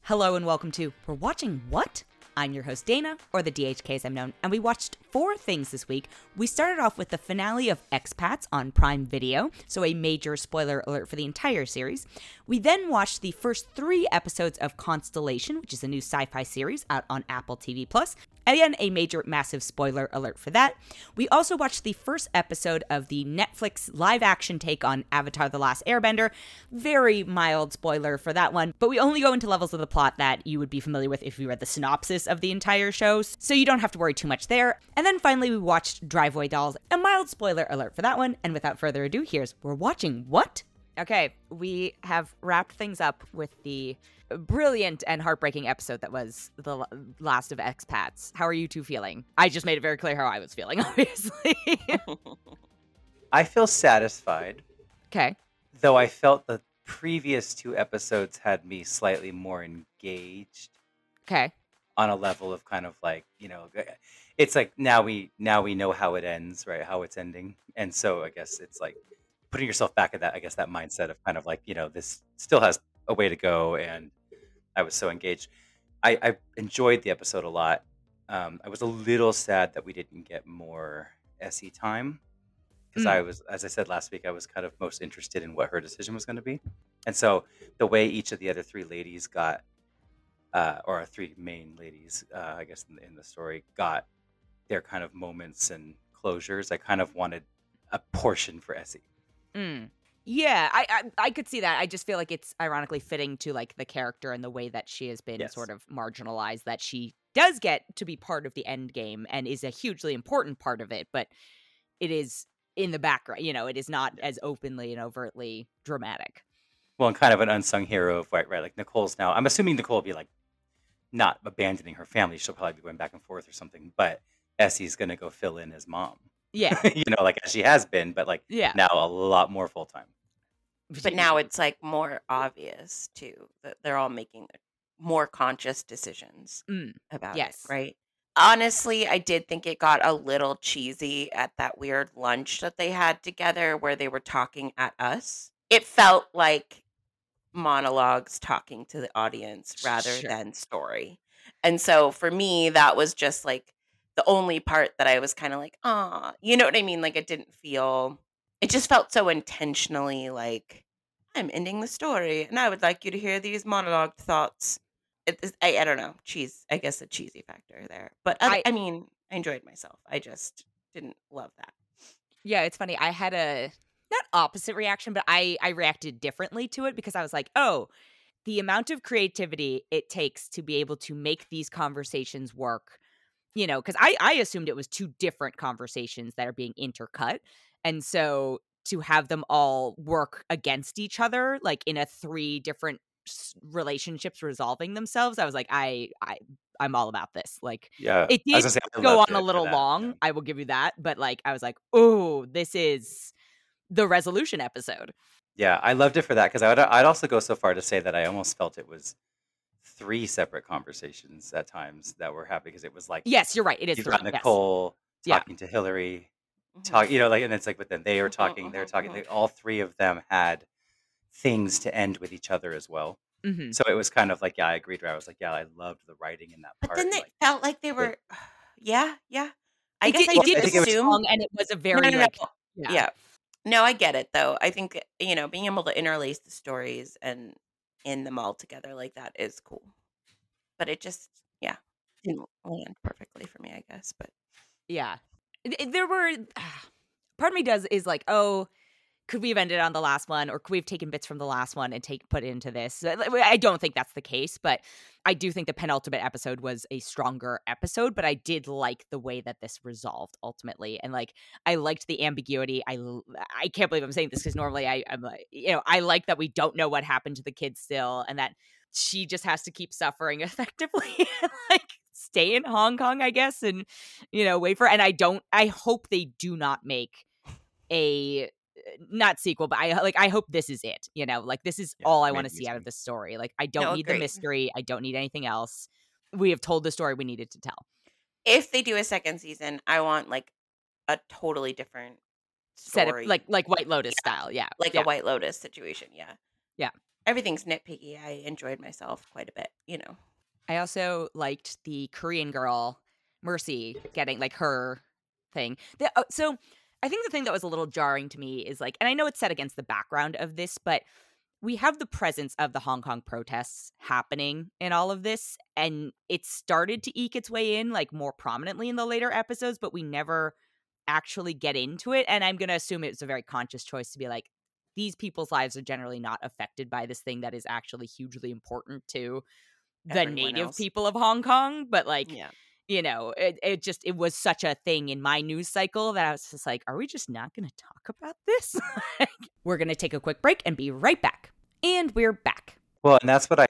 Hello and welcome to We're Watching What? I'm your host Dana, or the DHK as I'm known, and we watched 4 things this week. We started off with the finale of Expats on Prime Video, so a major spoiler alert for the entire series. We then watched the first 3 episodes of Constellation, which is a new sci-fi series out on Apple TV+. Again, a major, massive spoiler alert for that. We also watched the first episode of the Netflix live-action take on Avatar: The Last Airbender. Very mild spoiler for that one, but we only go into levels of the plot that you would be familiar with if you read the synopsis of the entire show, so you don't have to worry too much there. And then finally, we watched Driveway Dolls. A mild spoiler alert for that one, and without further ado, here's We're Watching What? Okay, we have wrapped things up with the brilliant and heartbreaking episode that was the last of Expats. How are you two feeling? I just made it very clear how I was feeling, obviously. I feel satisfied, Okay. though I felt the previous 2 episodes had me slightly more engaged Okay. on a level of kind of like, it's like now we know how it ends, right? How it's ending. And so I guess it's like putting yourself back at that mindset of kind of like, this still has a way to go, and I was so engaged. I enjoyed the episode a lot. I was a little sad that we didn't get more Essie time, because I was, as I said last week, I was kind of most interested in what her decision was going to be. And so the way each of the other 3 ladies got, or 3 main ladies, I guess in the story, got their kind of moments and closures, I kind of wanted a portion for Essie. Yeah, I could see that. I just feel like it's ironically fitting to like the character and the way that she has been Yes. sort of marginalized, that she does get to be part of the end game and is a hugely important part of it, but it is in the background, it is not as openly and overtly dramatic. Well, and kind of an unsung hero of right, like Nicole's now. I'm assuming Nicole will be like not abandoning her family. She'll probably be going back and forth or something. But Essie's gonna go fill in as mom. Yeah. Like as she has been, but like Yeah. now a lot more full time. But now it's like more obvious too that they're all making more conscious decisions about Yes. it, right? Honestly, I did think it got a little cheesy at that weird lunch that they had together where they were talking at us. It felt like monologues talking to the audience rather Sure. than story. And so for me, that was just like the only part that I was kind of like, ah, you know what I mean? Like it just felt so intentionally like, I'm ending the story and I would like you to hear these monologue thoughts. I don't know, I guess a cheesy factor there. But I mean, I enjoyed myself. I just didn't love that. Yeah, it's funny. I had a not opposite reaction, but I reacted differently to it because I was like, oh, the amount of creativity it takes to be able to make these conversations work, because I assumed it was 2 different conversations that are being intercut. And so to have them all work against each other, like in a 3 different relationships resolving themselves, I was like, I'm all about this. Like, Yeah, it I was did gonna say, I go loved on a it for little that, long. yeah. I will give you that. But like, I was like, oh, this is the resolution episode. Yeah, I loved it for that, because I'd also go so far to say that I almost felt it was 3 separate conversations at times that were happening, because it was like, Yes, you're right. It is you've 3. got Nicole Yeah. talking to Hillary, Mhm. like, and it's like, but then they were talking, they're talking. Mhm. All 3 of them had things to end with each other as well. Mm-hmm. So it was kind of like, yeah, I agreed. Where I was like, yeah, I loved the writing in that But part. then and, it like, felt like they were, yeah. I It guess did, I it just did I think it was- assumed. long, and it was a very No. like Yeah. No, I get it though. I think, being able to interlace the stories and end them all together like that is cool. But it just, didn't land perfectly for me, I guess. But Yeah. There were part of me is like, oh, could we have ended on the last one, or could we have taken bits from the last one and put it into this? I don't think that's the case, but I do think the penultimate episode was a stronger episode, but I did like the way that this resolved ultimately. And like, I liked the ambiguity. I can't believe I'm saying this, because normally I'm like, I like that we don't know what happened to the kid still, and that she just has to keep suffering effectively and like stay in Hong Kong, I guess, and wait for. And I hope they do not make a not sequel, but I hope this is it. Like this is all I want to maybe see out too. of the story. Like I don't No, need the agreed. mystery. I don't need anything else. We have told the story we needed to tell. If they do a second season, I want like a totally different Set story. up like White Lotus style. Yeah. Like Yeah. a White Lotus situation. Yeah. Yeah. everything's nitpicky. I enjoyed myself quite a bit, you know. I also liked the Korean girl, Mercy, getting like her thing. So I think the thing that was a little jarring to me is like, and I know it's set against the background of this, but we have the presence of the Hong Kong protests happening in all of this, and it started to eke its way in like more prominently in the later episodes, but we never actually get into it. And I'm going to assume it's a very conscious choice to be like, these people's lives are generally not affected by this thing that is actually hugely important to the Everyone native else. people of Hong Kong. But like, Yeah. you know, it was such a thing in my news cycle that I was just like, are we just not going to talk about this? We're going to take a quick break and be right back. And we're back. Well, and that's what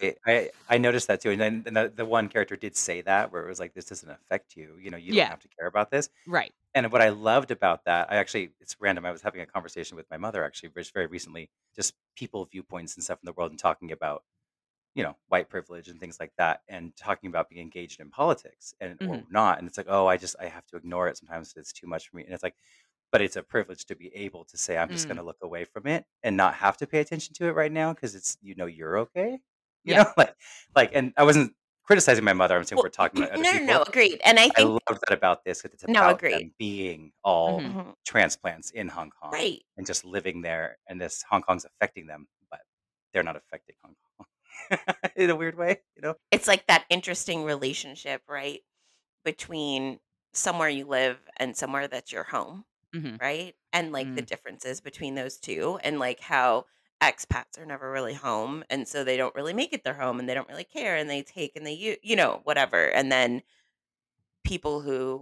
I noticed that too. And then the one character did say that, where it was like, this doesn't affect you. You know, you don't Yeah. have to care about this. Right. And what I loved about that, it's random. I was having a conversation with my mother actually just very recently, just people viewpoints and stuff in the world, and talking about, you know, white privilege and things like that, and talking about being engaged in politics or Mhm. not. And it's like, oh, I have to ignore it sometimes. It's too much for me. And it's like, but it's a privilege to be able to say, I'm just Mm. going to look away from it and not have to pay attention to it right now because it's, you know, you're okay. You Yeah. know, and I wasn't criticizing my mother. I'm saying we're talking about other No, people. agreed. And I I think love that about this because it's No, about agreed. them being all Mhm. Mhm. transplants in Hong Kong Right. and just living there, and this Hong Kong's affecting them, but they're not affecting Hong Kong in a weird way, you know? It's like that interesting relationship, right? Between somewhere you live and somewhere that's your home, Mhm. right? And like the Mm. differences between those two, and like how expats are never really home, and so they don't really make it their home, and they don't really care, and they take and they you know, whatever. And then people who,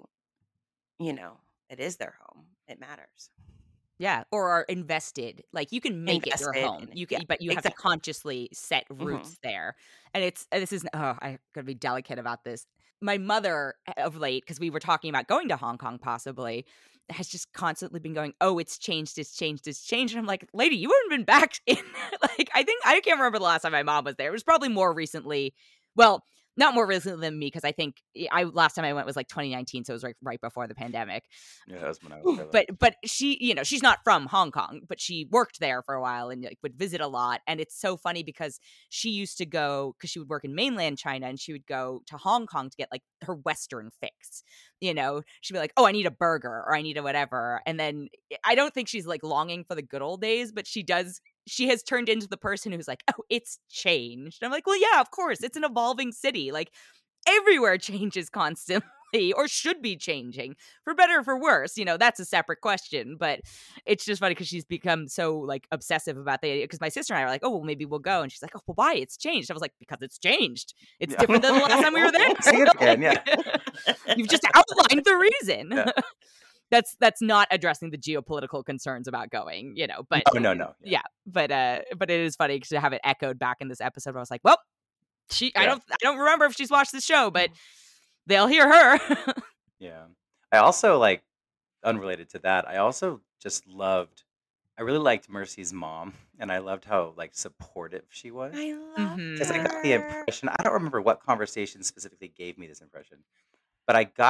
you know, it is their home. It matters. Yeah, or are invested. Like you can make it your Invested home. in it. You Yeah, can, but you have to exactly. consciously set Mhm. roots there. And this is I gotta be delicate about this. My mother of late, because we were talking about going to Hong Kong possibly, has just constantly been going, oh, it's changed, it's changed, it's changed. And I'm like, lady, you haven't been back in like I can't remember the last time my mom was there. It was probably more recently. Well, not more recently than me, because I think last time I went was like 2019, so it was like right before the pandemic. Yeah, that was when I was there. But she, you know, she's not from Hong Kong, but she worked there for a while and like would visit a lot. And it's so funny because she used to go, because she would work in mainland China, and she would go to Hong Kong to get like her Western fix. You know, she'd be like, oh, I need a burger or I need a whatever. And then I don't think she's like longing for the good old days, but she has turned into the person who's like, oh, it's changed. I'm like, well, yeah, of course. It's an evolving city. Like everywhere changes constantly or should be changing for better or for worse. You know, that's a separate question, but it's just funny because she's become so like obsessive about the idea. Because my sister and I are like, oh, well, maybe we'll go. And she's like, oh, well, why? It's changed. I was like, because it's changed. It's Yeah. different than the last time we were there. See it again, yeah. You've just outlined the reason. Yeah. That's not addressing the geopolitical concerns about going, you know, but No. yeah, but it is funny to have it echoed back in this episode where I was like, well, I don't remember if she's watched the show, but they'll hear her. Yeah. I also like, unrelated to that, I also just I really liked Mercy's mom, and I loved how like supportive she was. I love Because I got the her. impression, I don't remember what conversation specifically gave me this impression, but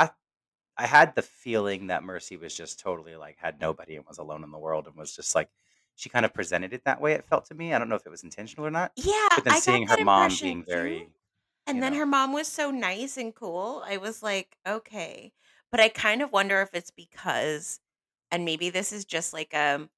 I had the feeling that Mercy was just totally like had nobody and was alone in the world, and was just like, she kind of presented it that way. It felt to me. I don't know if it was intentional or not, Yeah, but then I got seeing her that mom impression being too. very, And you then know, her mom was so nice and cool. I was like, okay. But I kind of wonder if it's because, and maybe this is just like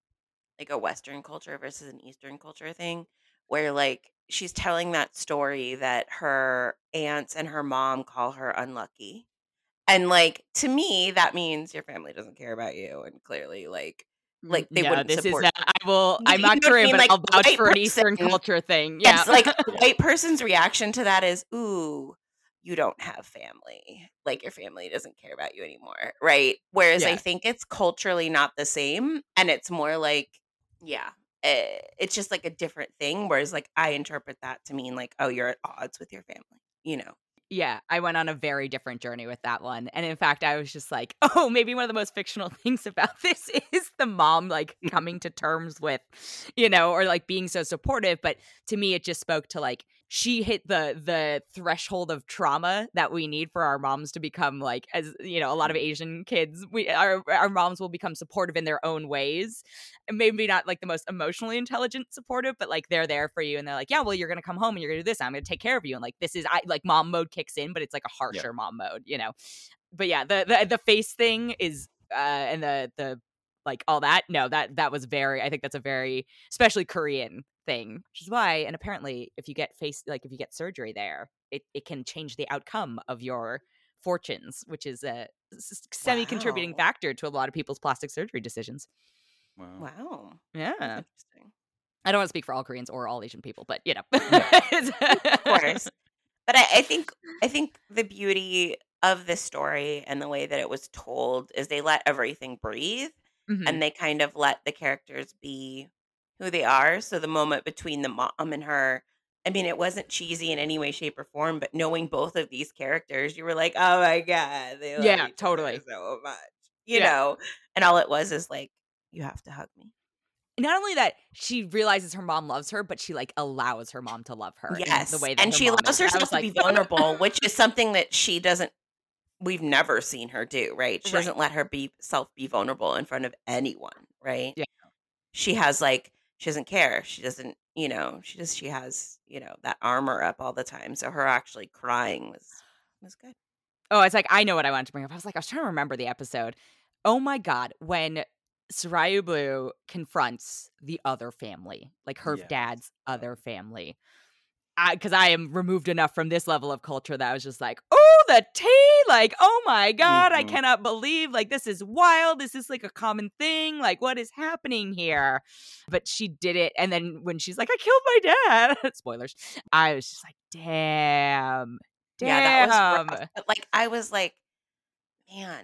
a Western culture versus an Eastern culture thing, where like she's telling that story that her aunts and her mom call her unlucky. And like to me, that means your family doesn't care about you, and clearly like they No, wouldn't this is support. not. I'm You not know what I Korean, mean? but Like I'll vouch white for an Eastern person, culture thing. Yeah. it's like a white person's reaction to that is, ooh, you don't have family. Like your family doesn't care about you anymore, right? Whereas I Yeah. think it's culturally not the same, and it's more like, yeah, it's just like a different thing. Whereas like I interpret that to mean like, oh, you're at odds with your family, you know? Yeah, I went on a very different journey with that one. And in fact, I was just like, oh, maybe one of the most fictional things about this is the mom like coming to terms with, you know, or like being so supportive. But to me, it just spoke to like she hit the threshold of trauma that we need for our moms to become like, as you know, a lot of Asian kids, our moms will become supportive in their own ways, and maybe not like the most emotionally intelligent supportive, but like they're there for you and they're like, yeah, well, you're gonna come home and you're gonna do this, I'm gonna take care of you, and like this is like mom mode kicks in, but it's like a harsher mom mode, you know. But yeah, the face thing is and the like all that, no, that was very, I think that's a very especially Korean thing, which is why, and apparently if you get if you get surgery there, it can change the outcome of your fortunes, which is a semi-contributing Wow. factor to a lot of people's plastic surgery decisions. Wow. Wow. Yeah. That's interesting. I don't want to speak for all Koreans or all Asian people, but you know. Of course. But I think the beauty of this story and the way that it was told is they let everything breathe Mhm. and they kind of let the characters be who they are. So the moment between the mom and her, I mean, it wasn't cheesy in any way, shape, or form, but knowing both of these characters, you were like, oh my God, they love Yeah, each totally. other so much. You Yeah. know? And all it was is like, you have to hug me. Not only that she realizes her mom loves her, but she like allows her mom to love her in the Yes. way that And her she mom allows is. I herself was to like, be vulnerable, which is something that she doesn't, we've never seen her do, right? She Right. doesn't let her be vulnerable in front of anyone, right? Yeah. She has like, she doesn't care. She doesn't, you know, she has, you know, that armor up all the time. So her actually crying was good. Oh, it's like, I know what I wanted to bring up. I was trying to remember the episode. Oh my God, when Sarayu Blue confronts the other family, like her Yes. dad's other family. Because I am removed enough from this level of culture that I was just like, oh, the tea! Like, oh my God, I Mhm. cannot believe, like, this is wild. This is like a common thing. Like, what is happening here? But she did it. And then when she's like, I killed my dad, spoilers, I was just like, damn. Yeah, that was Damn. rough. But like, I was like, man,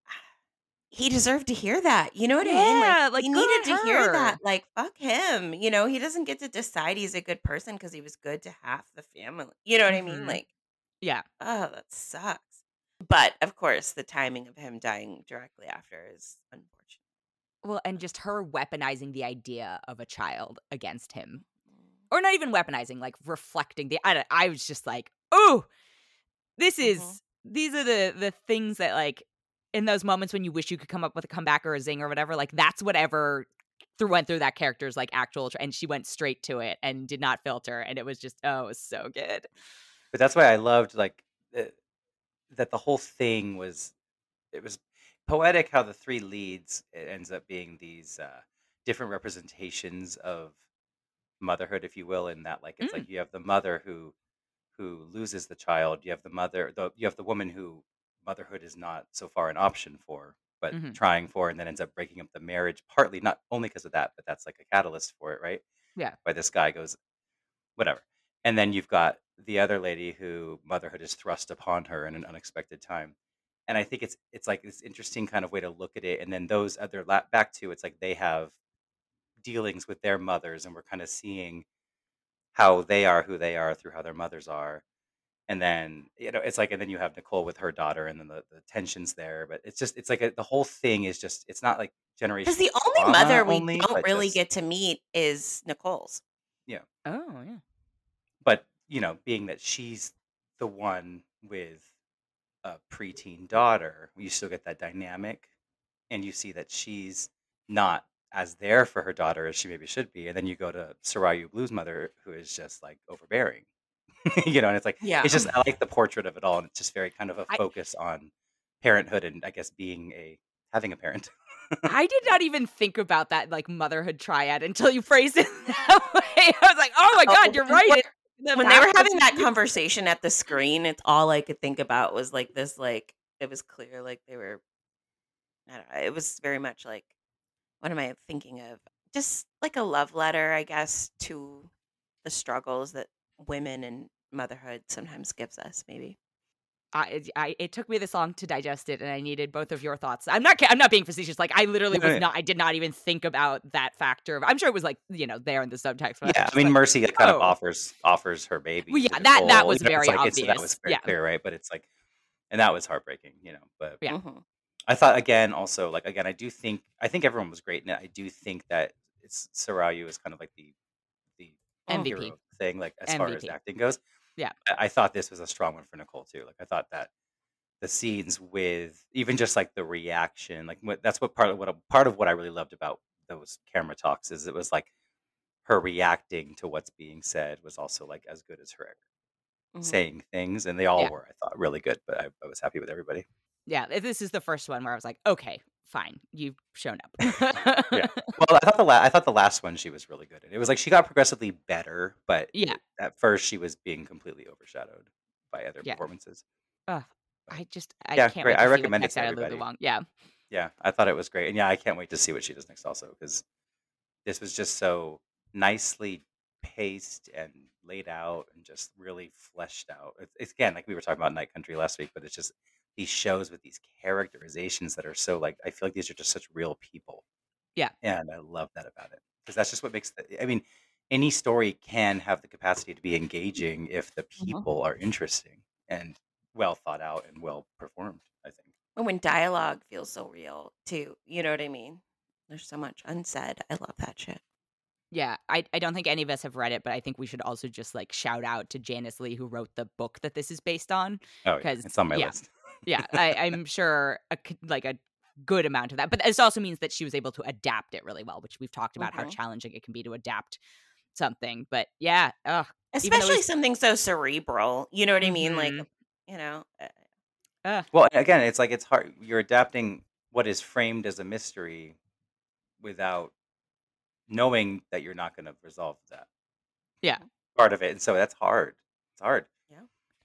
he deserved to hear that. You know what I mean? Like, Yeah, like, he good needed on to hear her. that. Like, fuck him. You know, he doesn't get to decide he's a good person because he was good to half the family. You know what I mean? Mhm. Like, Yeah. oh, that sucks. But of course, the timing of him dying directly after is unfortunate. Well, and just her weaponizing the idea of a child against him. Or not even weaponizing, like reflecting I was just like, oh, these are the things that like in those moments when you wish you could come up with a comeback or a zing or whatever, like that's whatever went through that character's like actual, and she went straight to it and did not filter, and it was just, oh, it was so good. But that's why I loved like that the whole thing was, it was poetic how the three leads, it ends up being these different representations of motherhood, if you will, in that like it's like you have the mother who loses the child, you have you have the woman who motherhood is not so far an option for, but Mhm. trying for, and then ends up breaking up the marriage, partly not only because of that, but that's like a catalyst for it, right? Yeah. Why this guy goes whatever. And then you've got the other lady who motherhood is thrust upon her in an unexpected time. And I think it's like this interesting kind of way to look at it. And then those other back to, it's like they have dealings with their mothers, and we're kind of seeing how they are who they are through how their mothers are. And then it's like, and then you have Nicole with her daughter, and then the tensions there. But it's like the whole thing is just, it's not like Because generational the only trauma mother we only, don't but really just get to meet is Nicole's. yeah. Oh, yeah. But being that she's the one with a preteen daughter, you still get that dynamic, and you see that she's not as there for her daughter as she maybe should be. And then you go to Sarayu Blue's mother, who is just like overbearing, and it's like Yeah. it's just, I like the portrait of it all, and it's just very kind of a I- focus on parenthood, and I guess having a parent. I did not even think about that like motherhood triad until you phrased it that way. I was like, oh my God, you're right. When they were having that conversation at the screen, it's all I could think about was like this, like it was clear, like they were, I don't know, it was very much like, what am I thinking of? Just like a love letter, I guess, to the struggles that women and motherhood sometimes gives us, maybe. It took me this long to digest it, and I needed both of your thoughts. I'm not being facetious. Like I literally was not. I did not even think about that factor. I'm sure it was like there in the subtext. But Yeah, I mean, like, Mercy kind of offers her baby. Well, to yeah, that Nicole. was very obvious. That was very clear, right? But it's like, and that was heartbreaking, But yeah, I thought again, also like again, I think everyone was great, and I do think that Sarayu is kind of like the MVP. hero of thing, like as far as MVP. acting goes. Yeah. I thought this was a strong one for Nicole too. Like I thought that the scenes with even just like the reaction, like that's what part of what I really loved about those camera talks is it was like her reacting to what's being said was also like as good as her Mhm. saying things, and they all Yeah. were, I thought, really good. But I was happy with everybody. Yeah, this is the first one where I was like, okay, fine, you've shown up. Yeah. Well, I thought the last one she was really good at. It was like she got progressively better, but Yeah. at first she was being completely overshadowed by other Yeah. performances. Ugh, But I yeah, can't great. wait I to see what's recommend it next to out of Lulu everybody. Wang. Yeah. Yeah, I thought it was great, and yeah, I can't wait to see what she does next also because this was just so nicely paced and laid out and just really fleshed out. It's again like we were talking about Night Country last week, but it's just these shows with these characterizations that are so like I feel like these are just such real people, Yeah. and I love that about it because that's just what makes I mean, any story can have the capacity to be engaging if the people are interesting and well thought out and well performed. I think. And when dialogue feels so real too, you know what I mean? There's so much unsaid. I love that shit. Yeah, I don't think any of us have read it, but I think we should also just like shout out to Janice Lee who wrote the book that this is based on. Oh yeah, Because it's on my yeah, list. yeah, I'm sure like a good amount of that. But this also means that she was able to adapt it really well, which we've talked about how Mhm. challenging it can be to adapt something. But yeah, even though Especially it's something so cerebral. You know what I mean? Like, Mhm. you know, Well, again, it's like it's hard. You're adapting what is framed as a mystery without knowing that you're not going to resolve that yeah. part of it, and so that's hard. It's hard. yeah.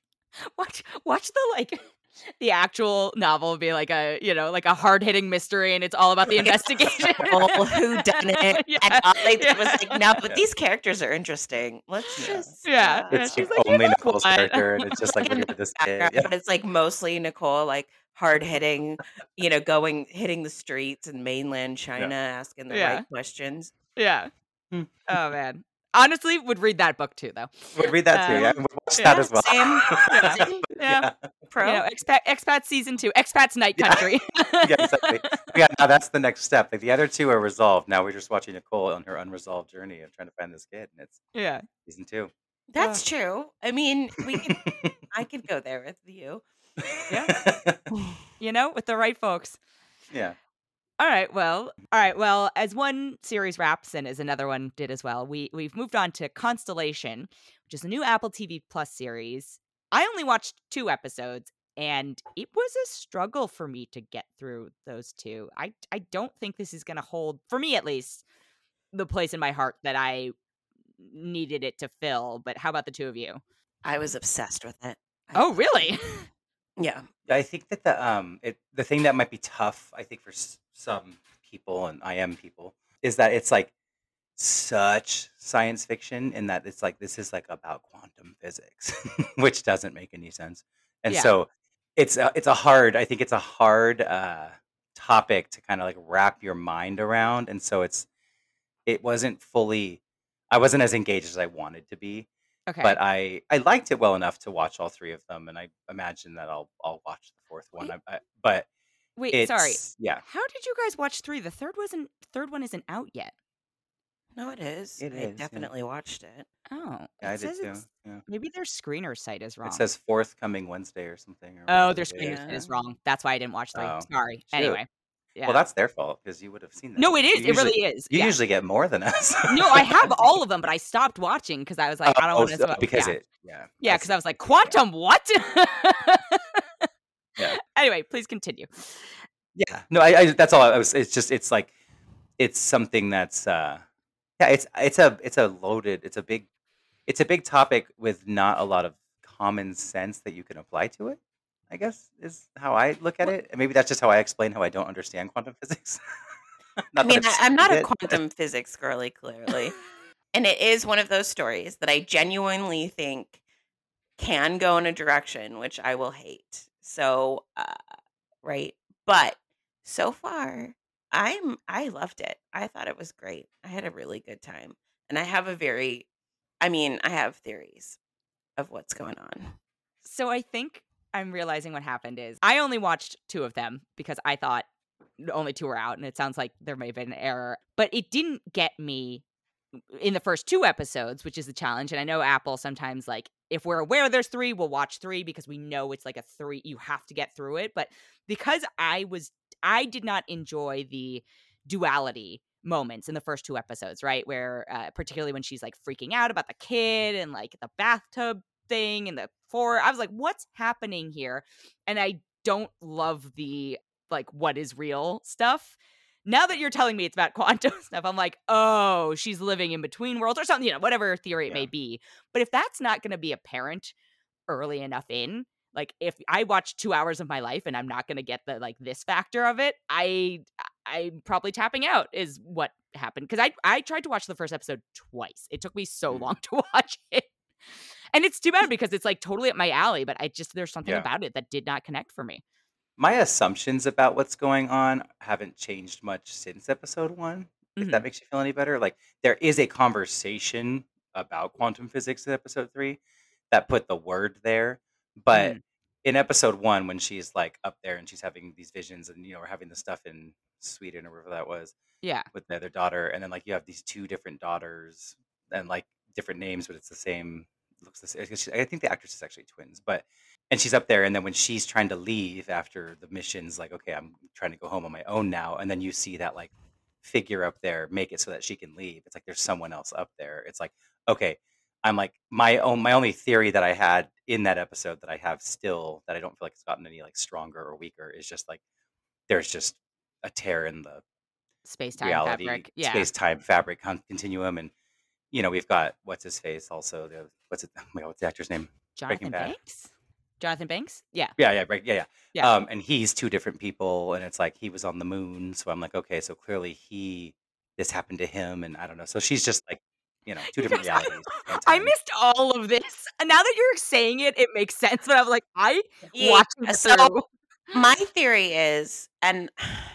Watch the like the actual novel be like a like a hard hitting mystery, and it's all about the investigation. Who done it? Yeah, And all they did was yeah. like, no, but Yeah. these characters are interesting. Let's Yeah. just Yeah, It's she's like like, only know Nicole's what? character, and it's just like in looking the for this background, kid. Yeah. but it's like mostly Nicole, like hard hitting, hitting the streets in mainland China, asking the right Yeah, questions. yeah. Hmm. Oh man, honestly, would read that book too, though. Would read that too. Yeah, Um, and would watch that yeah, as well. Same, yeah, same yeah. pro. Expats season 2, Expats Night Yeah. Country. Yeah, exactly. Yeah, now that's the next step. Like the other two are resolved. Now we're just watching Nicole on her unresolved journey of trying to find this kid, and it's Yeah. season 2. That's true. I mean, I could go there with you. Yeah. With the right folks. Yeah. All right. Well, as one series wraps and as another one did as well, we've moved on to Constellation, which is a new Apple TV Plus series. I only watched 2 episodes, and it was a struggle for me to get through those 2. I don't think this is going to hold, for me at least, the place in my heart that I needed it to fill. But how about the two of you? I was obsessed with it. Oh, really? Yeah. I think that the thing that might be tough, I think for some people and IM people, is that it's like such science fiction in that it's like this is like about quantum physics, which doesn't make any sense. And Yeah. so it's a hard. I think it's a hard topic to kind of like wrap your mind around, and so it wasn't fully. I wasn't as engaged as I wanted to be. Okay. But I liked it well enough to watch all 3 of them, and I imagine that I'll watch the 4th one. But Wait, sorry. yeah, How did you guys watch 3? The third one isn't out yet. No, it is. It I is, yeah. definitely watched it. Oh, yeah, I it did says too. it's Yeah. maybe their screener site is wrong. It says 4th coming Wednesday or something. Or Oh, whatever their the date screener is. site Yeah. is wrong. That's why I didn't watch 3. Oh, Sorry. shoot. Anyway. Yeah. Well, that's their fault because you would have seen that. No, it is. You It really is. You Yeah. usually get more than us. No, I have all of them, but I stopped watching because I was like, I don't want to. because Yeah, yeah. yeah, because I was like, quantum what? Yeah. Anyway, please continue. Yeah. No, I that's all I was. It's just it's like it's something that's yeah. It's a loaded. It's a big topic with not a lot of common sense that you can apply to it. I guess is how I look at Well- it. And maybe that's just how I explain how I don't understand quantum physics. I Not mean, that I'm not a studied it. quantum physics girly, clearly. And it is one of those stories that I genuinely think can go in a direction which I will hate. So, right. But so far, I loved it. I thought it was great. I had a really good time. And I have I have theories of what's going on. So I think I'm realizing what happened is I only watched 2 of them because I thought only 2 were out, and it sounds like there may have been an error. But it didn't get me in the first 2 episodes, which is the challenge. And I know Apple sometimes, like, if we're aware there's 3, we'll watch 3 because we know it's like a 3, you have to get through it. But because I did not enjoy the duality moments in the first 2 episodes, right? Where particularly when she's like freaking out about the kid and like the bathtub thing and I was like, what's happening here? And I don't love the like what is real stuff. Now that you're telling me it's about quantum stuff, I'm like, oh, she's living in between worlds or something, whatever theory it may be. But if that's not going to be apparent early enough in, like if I watch 2 hours of my life and I'm not going to get the like this factor of it, I'm probably tapping out is what happened. Because I tried to watch the first episode twice. It took me so long to watch it. And it's too bad because it's like totally up my alley, but there's something about it that did not connect for me. My assumptions about what's going on haven't changed much since episode 1, if that makes you feel any better. Like, there is a conversation about quantum physics in episode 3 that put the word there. But in episode 1, when she's like up there and she's having these visions and, we're having the stuff in Sweden or wherever that was Yeah. with the other daughter. And then like you have these 2 different daughters and like different names, but it's the same. Looks the same. I think the actress is actually twins, and she's up there, and then when she's trying to leave after the mission's like, okay, I'm trying to go home on my own now, and then you see that like figure up there make it so that she can leave. It's like there's someone else up there. It's like, okay, I'm like my only theory that I had in that episode that I have still that I don't feel like it's gotten any like stronger or weaker is just like there's just a tear in the space-time fabric. Yeah. Space-time fabric continuum, and we've got what's his face also. What's the actor's name? Jonathan Banks? Jonathan Banks? Yeah. Yeah. And he's 2 different people, and it's like he was on the moon. So I'm like, okay, so clearly this happened to him, and I don't know. So she's just like, 2 different realities. I missed all of this. And now that you're saying it, it makes sense. But I was like, watching it So through. my theory is, and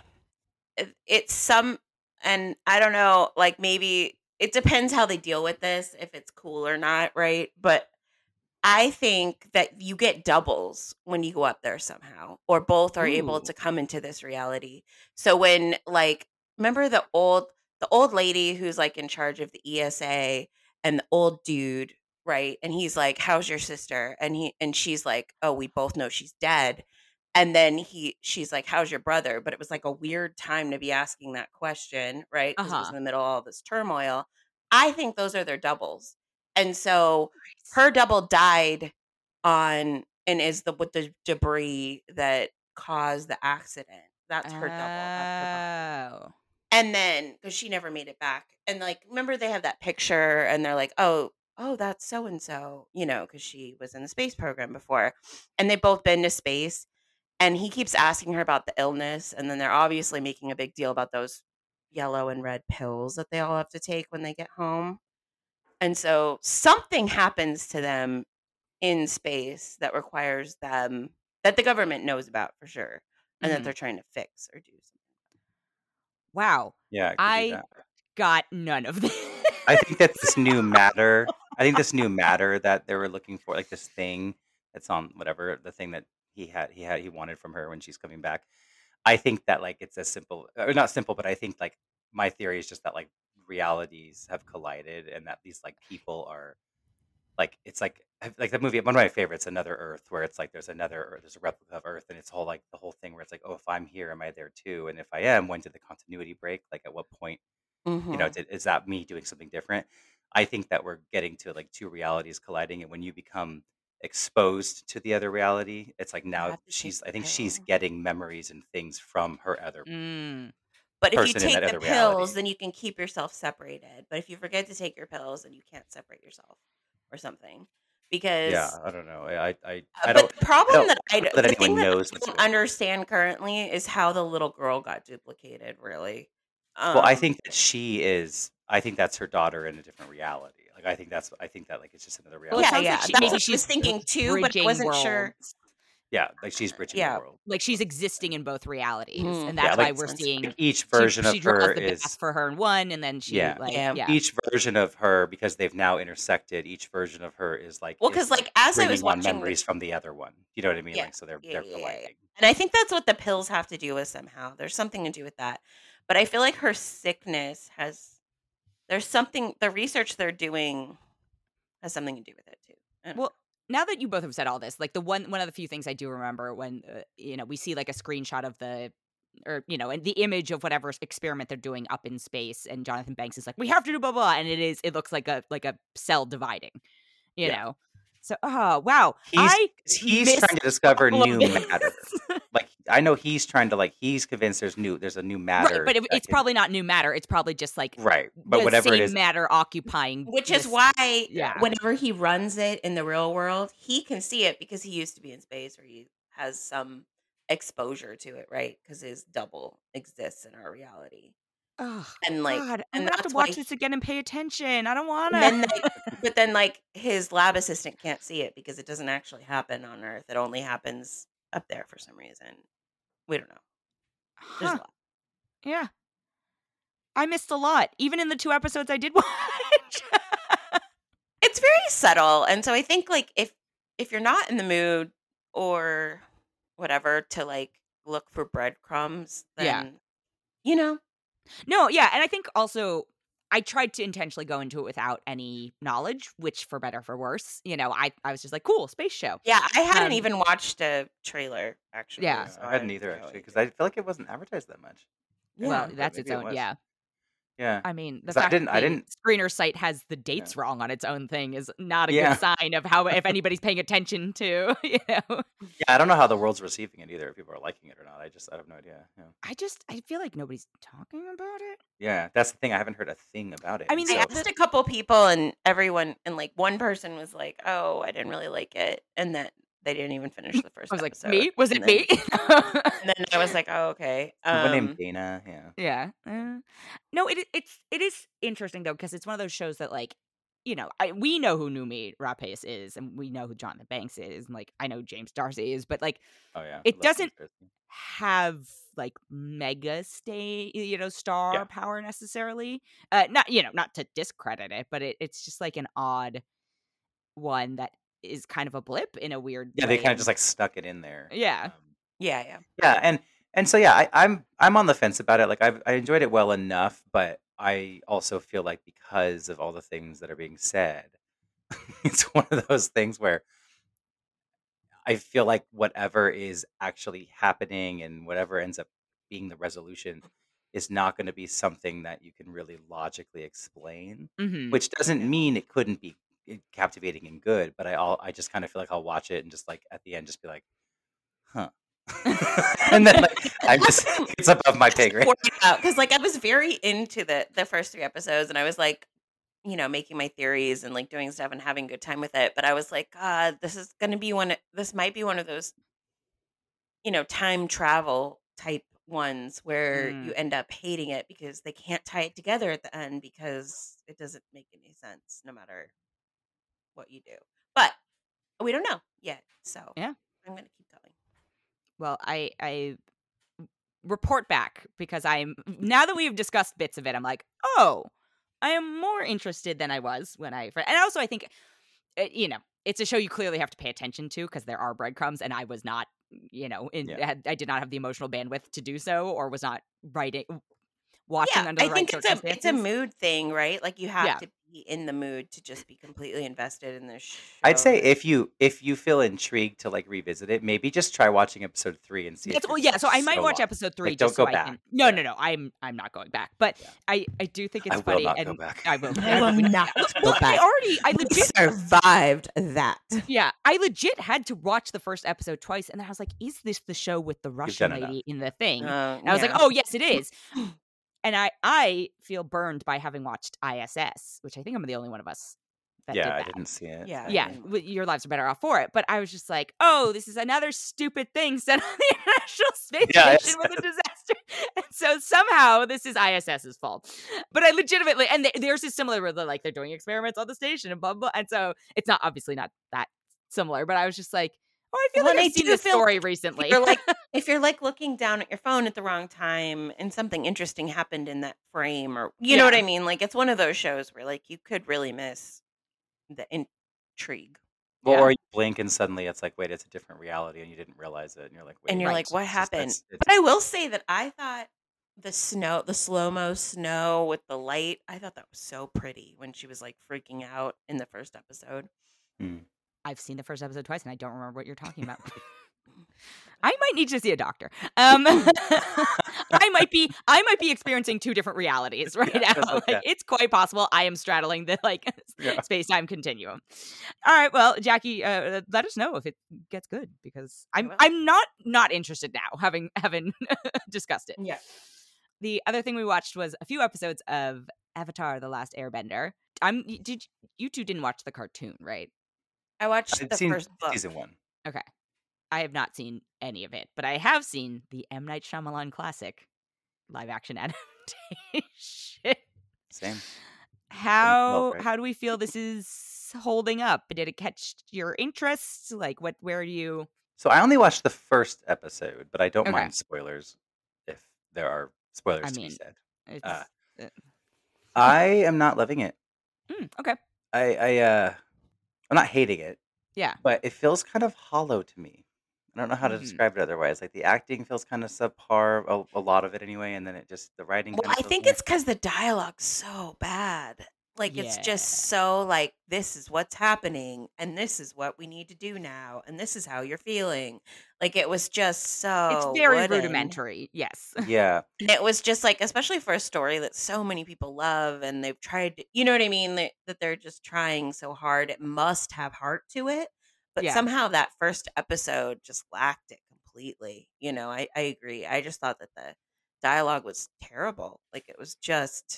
it's and I don't know, like maybe it depends how they deal with this, if it's cool or not, right? But I think that you get doubles when you go up there somehow, or both are able to come into this reality. So when like, remember the old lady who's like in charge of the ESA and the old dude, right? And he's like, "How's your sister?" And she's like, "Oh, we both know she's dead." And then she's like, "How's your brother?" But it was like a weird time to be asking that question, right? Because it was in the middle of all this turmoil. I think those are their doubles. And so her double died and is with the debris that caused the accident. That's her double. That's her double. And then, because she never made it back. And like, remember they have that picture and they're like, oh, that's so-and-so, because she was in the space program before. And they've both been to space. And he keeps asking her about the illness. And then they're obviously making a big deal about those yellow and red pills that they all have to take when they get home. And so something happens to them in space that requires them, that the government knows about for sure, and that they're trying to fix or do something. Wow. Yeah, I got none of this. I think that this new matter that they were looking for, like this thing that's on whatever, the thing that he wanted from her when she's coming back. I think that like it's as simple, or not simple, but I think like my theory is just that like realities have collided and that these like people are like, it's like the movie, one of my favorites, Another Earth, where it's like there's another Earth, there's a replica of Earth, and it's whole like the whole thing where it's like, oh, if I'm here, am I there too? And if I am, when did the continuity break? Like at what point, is that me doing something different? I think that we're getting to like 2 realities colliding, and when you become exposed to the other reality, it's like now I think she's getting memories and things from her other But if you person in take that the other pills, reality. then you can keep yourself separated. But if you forget to take your pills, then you can't separate yourself or something. Because Yeah, I don't know. I but don't the problem that that the anyone thing that knows I what's don't going on. understand currently is how the little girl got duplicated. Really, Well, I think that I think that's her daughter in a different reality. Like I think that like it's just another Well, it reality. yeah, sounds like that's maybe what I was she's thinking too, but I bridging wasn't sure. worlds. Yeah, like she's bridging Yeah. the world. Like she's existing in both realities, Mhm. and Yeah, that's why like we're seeing like each version of she draws her the bath is for her in one, and then she Yeah. each version of her, because they've now intersected. Each version of her is like Well, because like as I was bringing on watching memories from the other one. You know what I mean? Yeah. Like so they're Yeah. colliding. And I think that's what the pills have to do with somehow. There's something to do with that. But I feel like her sickness has there's something, the research they're doing has something to do with it too. I don't know. Well, now that you both have said all this, like the one of the few things I do remember when we see like a screenshot of and the image of whatever experiment they're doing up in space, and Jonathan Banks is like, we have to do blah blah, and it looks like a cell dividing, you Yeah. know. So, oh wow, He's trying to discover all of new this. matter. Like I know he's trying to he's convinced there's a new matter. Right, but that it's can- probably not new matter. It's probably just like right. But the whatever same it is, matter occupying, Which is this- why Yeah. whenever he runs it in the real world, he can see it because he used to be in space, or he has some exposure to it, right? Because his double exists in our reality. Oh And like, God, I'm and gonna have that's to why watch this again and pay attention. I don't want and then to. but then like his lab assistant can't see it because it doesn't actually happen on Earth. It only happens up there for some reason. We don't know. There's a lot. Yeah, I missed a lot, even in the 2 episodes I did watch. It's very subtle, and so I think like if you're not in the mood or whatever to like look for breadcrumbs, then Yeah. No, yeah, and I think also I tried to intentionally go into it without any knowledge, which for better or for worse, I was just like, cool, space show. yeah, I hadn't Um, even watched a trailer actually. Yeah. so I hadn't have either no actually because idea. I feel like it wasn't advertised that much. Yeah. Well, but that's its maybe it own, was. yeah. Yeah. I mean, the 'Cause I fact didn't- that I the didn't- screener site has the dates wrong on its own thing is not a Yeah. good sign of how if anybody's paying attention to, Yeah, I don't know how the world's receiving it either. If people are liking it or not, I have no idea. Yeah. I feel like nobody's talking about it. Yeah, that's the thing. I haven't heard a thing about it. I mean, and I so- asked a couple people, and everyone, and like one person was like, "Oh, I didn't really like it," and that they didn't even finish the first. I was like, episode. me? Was it And then- me? And then I was like, "Oh, okay." someone named Dana. Yeah. Yeah. No, it is interesting though, because it's one of those shows that like, we know who Noomi Rapace is, and we know who Jonathan Banks is, and like I know James Darcy is, but like Oh yeah. It I love doesn't- James Darcy. have like mega star Yeah. power necessarily. Not to discredit it, but it's just like an odd one that is kind of a blip in a weird Yeah, they way. kind of just like stuck it in there. Yeah. Yeah. Yeah, and so yeah, I'm on the fence about it. Like I enjoyed it well enough, but I also feel like because of all the things that are being said, it's one of those things where I feel like whatever is actually happening and whatever ends up being the resolution is not going to be something that you can really logically explain. Mhm. Which doesn't mean it couldn't be captivating and good, but I just kind of feel like I'll watch it and just like at the end just be like, huh. And then like it's above my pay grade. Because like I was very into the first 3 episodes, and I was like, making my theories and like doing stuff and having a good time with it. But I was like, God, this might be one of those, time travel type ones where you end up hating it because they can't tie it together at the end because it doesn't make any sense no matter what you do. But we don't know yet. So Yeah. I'm going to keep going. Well, I report back because now that we've discussed bits of it, I'm like, oh, I am more interested than I was when and also I think, it's a show you clearly have to pay attention to because there are breadcrumbs, and I was not, I did not have the emotional bandwidth to do so, or was not watching under the I right think circumstances. it's a mood thing, right? Like you have Yeah. to be in the mood to just be completely invested in this show. I'd say if you feel intrigued to like revisit it, maybe just try watching episode 3 and see. if That's you're yeah. just So I might so watch lost. episode 3. Like, just don't so go I can. back. No, Yeah. no, no. I'm not going back. But Yeah. I do think it's I will funny. not and go back. I will. I will not go Well, back. I legit survived that. Yeah, I legit had to watch the first episode twice, and then I was like, "Is this the show with the Russian done enough. lady in the thing?" And And I was like, "Oh, yes, it is." And I feel burned by having watched ISS, which I think I'm the only one of us that did Yeah, I that. didn't see it. Yeah. Yeah, your lives are better off for it. But I was just like, "Oh, this is another stupid thing set on the International Space Yeah, Station with a disaster." And so somehow this is ISS's fault. But I legitimately, and theirs is similar where they're doing experiments on the station and blah blah. And so it's obviously not that similar. But I was just like, "Oh, I feel Well, like and I've I seen do this feel story recently." if you're like looking down at your phone at the wrong time and something interesting happened in that frame, or you know what Yeah. I mean? Like it's one of those shows where like you could really miss the intrigue. Well, Yeah. or you blink and suddenly it's like, wait, it's a different reality, and you didn't realize it, and you're like, wait, And you're Right. like, what it's just- happened? it's- But I will say that I thought The snow, the slow-mo snow with the light. I thought that was so pretty when she was like freaking out in the first episode. I've seen the first episode twice, and I don't remember what you're talking about. I might need to see a doctor. I might be experiencing two different realities right now. Like, it's quite possible I am straddling the space-time continuum. All right, well, Jackie, let us know if it gets good, because I'm not interested now, having discussed it. Yeah. The other thing we watched was a few episodes of Avatar: The Last Airbender. You two didn't watch the cartoon, right? I watched the first book. Season 1. Okay. I have not seen any of it, but I have seen the M. Night Shyamalan classic live-action adaptation. Same. How do we feel this is holding up? Did it catch your interest? Like, where do you... So I only watched the first episode, but I don't mind spoilers if there are spoilers to be said. I am not loving it. Okay. I'm not hating it. Yeah. But it feels kind of hollow to me. I don't know how to describe it otherwise. Like, the acting feels kind of subpar, a lot of it anyway, and then the writing. Well, I think it's because the dialogue's so bad. Like, it's just so like, this is what's happening, and this is what we need to do now, and this is how you're feeling. Like, it was just so It's very rudimentary. Yes. Yeah. And it was just like, especially for a story that so many people love, and they've tried to, you know what I mean? That they're just trying so hard. It must have heart to it. But somehow that first episode just lacked it completely. You know, I agree. I just thought that the dialogue was terrible. Like, it was just